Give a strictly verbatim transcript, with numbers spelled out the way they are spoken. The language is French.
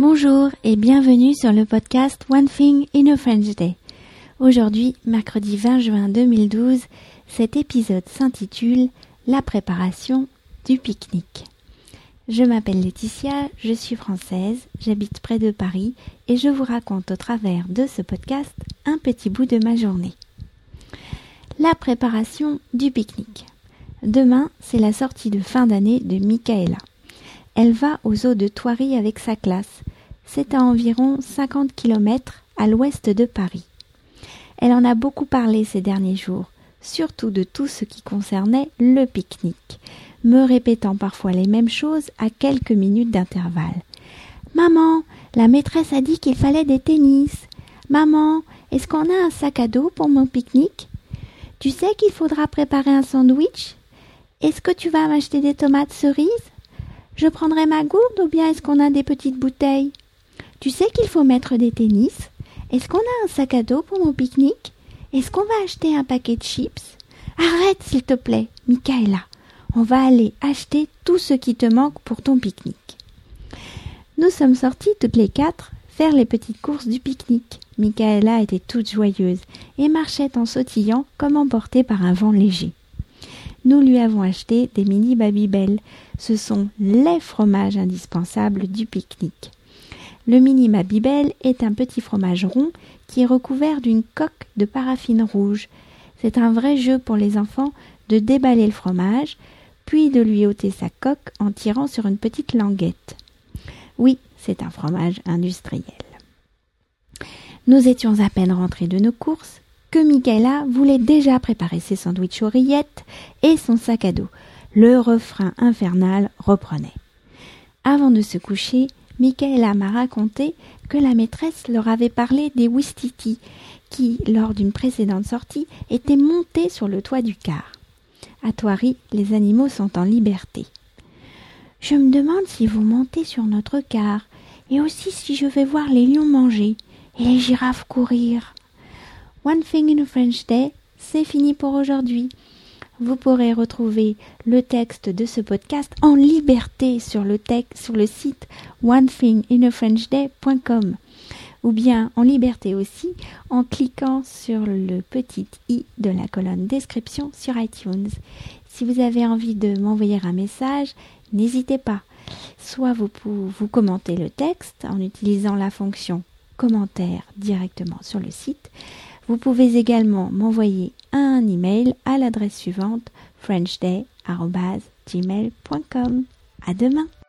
Bonjour et bienvenue sur le podcast One Thing in a French Day. Aujourd'hui, mercredi vingt juin deux mille douze, cet épisode s'intitule « La préparation du pique-nique ». Je m'appelle Laetitia, je suis française, j'habite près de Paris et je vous raconte au travers de ce podcast un petit bout de ma journée. La préparation du pique-nique. Demain, c'est la sortie de fin d'année de Michaela. Elle va aux eaux de Thoiry avec sa classe. C'est à environ cinquante kilomètres à l'ouest de Paris. Elle en a beaucoup parlé ces derniers jours, surtout de tout ce qui concernait le pique-nique, me répétant parfois les mêmes choses à quelques minutes d'intervalle. « Maman, la maîtresse a dit qu'il fallait des tennis. Maman, est-ce qu'on a un sac à dos pour mon pique-nique? Tu sais qu'il faudra préparer un sandwich? Est-ce que tu vas m'acheter des tomates cerises? Je prendrai ma gourde ou bien est-ce qu'on a des petites bouteilles? Tu sais qu'il faut mettre des tennis? Est-ce qu'on a un sac à dos pour mon pique-nique? Est-ce qu'on va acheter un paquet de chips? Arrête s'il te plaît, Michaela. On va aller acheter tout ce qui te manque pour ton pique-nique. » Nous sommes sortis toutes les quatre faire les petites courses du pique-nique. Michaela était toute joyeuse et marchait en sautillant comme emportée par un vent léger. Nous lui avons acheté des mini Babybel. Ce sont les fromages indispensables du pique-nique. Le mini Babybel est un petit fromage rond qui est recouvert d'une coque de paraffine rouge. C'est un vrai jeu pour les enfants de déballer le fromage, puis de lui ôter sa coque en tirant sur une petite languette. Oui, c'est un fromage industriel. Nous étions à peine rentrés de nos courses que Michaela voulait déjà préparer ses sandwichs aux rillettes et son sac à dos. Le refrain infernal reprenait. Avant de se coucher, Michaela m'a raconté que la maîtresse leur avait parlé des ouistiti qui, lors d'une précédente sortie, étaient montés sur le toit du car. À Thoiry, les animaux sont en liberté. Je me demande si vous montez sur notre car et aussi si je vais voir les lions manger et les girafes courir. One Thing in a French Day, c'est fini pour aujourd'hui. Vous pourrez retrouver le texte de ce podcast en liberté sur le, texte, sur le site one thing in a french day point com ou bien en liberté aussi en cliquant sur le petit i de la colonne description sur iTunes. Si vous avez envie de m'envoyer un message, n'hésitez pas. Soit vous, vous commentez le texte en utilisant la fonction commentaire directement sur le site. Vous pouvez également m'envoyer un email à l'adresse suivante frenchday arobase gmail point com. À demain!